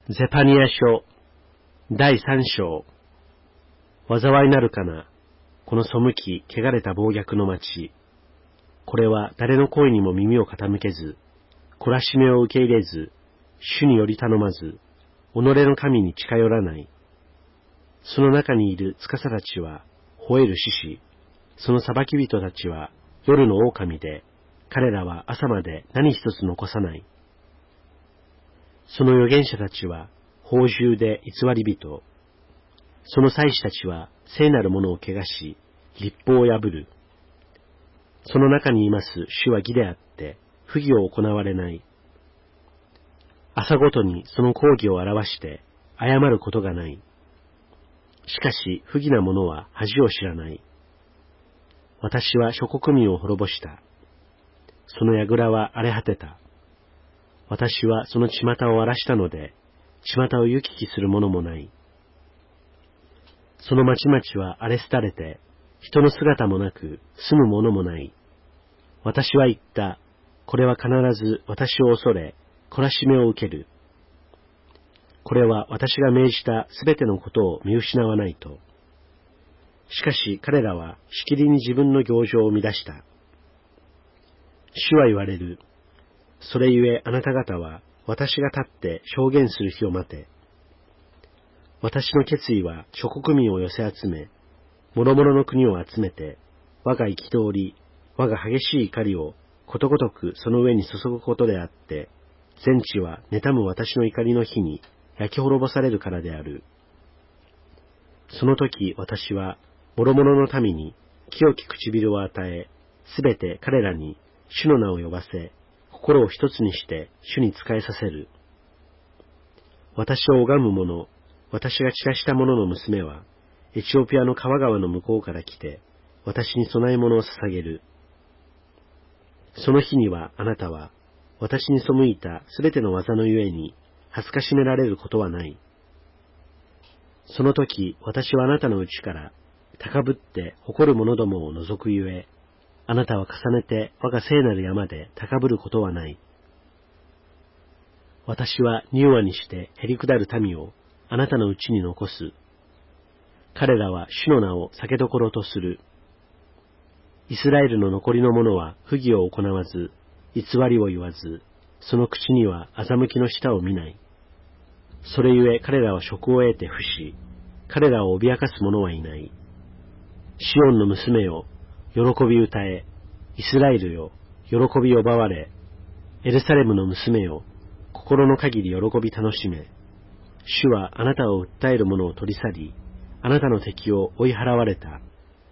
ゼパニア書第3章。災いなるかな、この背き汚れた暴虐の町。これは誰の声にも耳を傾けず、懲らしめを受け入れず、主により頼まず、己の神に近寄らない。その中にいる司たちは吠える獅子、その裁き人たちは夜の狼で、彼らは朝まで何一つ残さない。その預言者たちは放獣で偽り人。その祭司たちは聖なるものを汚し、律法を破る。その中にいます主は義であって、不義を行われない。朝ごとにその公義を表して、謝ることがない。しかし不義な者は恥を知らない。私は諸国民を滅ぼした。その櫓は荒れ果てた。私はその巷を荒らしたので、巷を行き来する者もない。その町々は荒れ廃れて、人の姿もなく、住む者もない。私は言った。これは必ず私を恐れ、懲らしめを受ける。これは私が命じたすべてのことを見失わないと。しかし彼らはしきりに自分の行状を乱した。主は言われる。それゆえあなた方は私が立って証言する日を待て。私の決意は諸国民を寄せ集め、諸々の国を集めて、我が憤り、我が激しい怒りをことごとくその上に注ぐことであって、全地は妬む私の怒りの日に焼き滅ぼされるからである。その時私は諸々の民に清き唇を与え、すべて彼らに主の名を呼ばせ、心を一つにして主に仕えさせる。私を拝む者、私が散らした者の娘は、エチオピアの川川の向こうから来て、私に供え物を捧げる。その日にはあなたは、私に背いたすべての技のゆえに、恥ずかしめられることはない。その時、私はあなたのうちから、高ぶって誇る者どもを除くゆえ、あなたは重ねて我が聖なる山で高ぶることはない。私は柔和にしてへりくだる民をあなたのうちに残す。彼らは主の名を酒どころとする。イスラエルの残りの者は不義を行わず、偽りを言わず、その口には欺きの舌を見ない。それゆえ彼らは職を得て不死、彼らを脅かす者はいない。シオンの娘よ、喜び歌え、イスラエルよ、喜び奪われ、エルサレムの娘よ、心の限り喜び楽しめ。主はあなたを訴える者を取り去り、あなたの敵を追い払われた。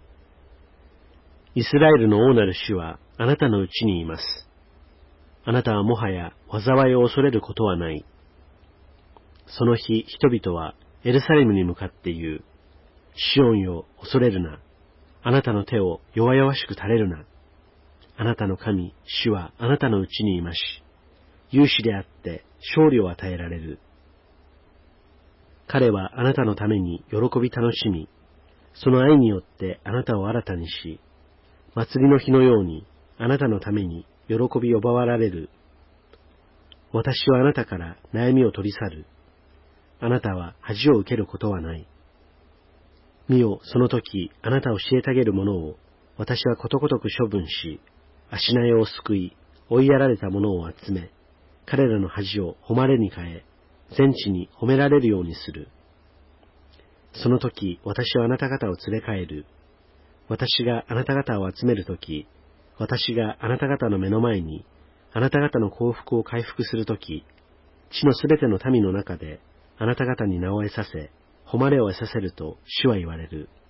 イスラエルの王なる主はあなたのうちにいます。あなたはもはや災いを恐れることはない。その日人々はエルサレムに向かって言う。シオンよ、恐れるな。あなたの手を弱々しく垂れるな。あなたの神、主はあなたのうちにいまし、勇士であって勝利を与えられる。彼はあなたのために喜び楽しみ、その愛によってあなたを新たにし、祭りの日のようにあなたのために喜び奪われる。私はあなたから悩みを取り去る。あなたは恥を受けることはない。見よ、その時あなたを虐げる者を私はことごとく処分し、足苗を救い、追いやられた者を集め、彼らの恥を誉れに変え、全地に褒められるようにする。その時私はあなた方を連れ帰る。私があなた方を集める時、私があなた方の目の前にあなた方の幸福を回復する時、地のすべての民の中であなた方に名を得させ、誉れを得させると主は言われる。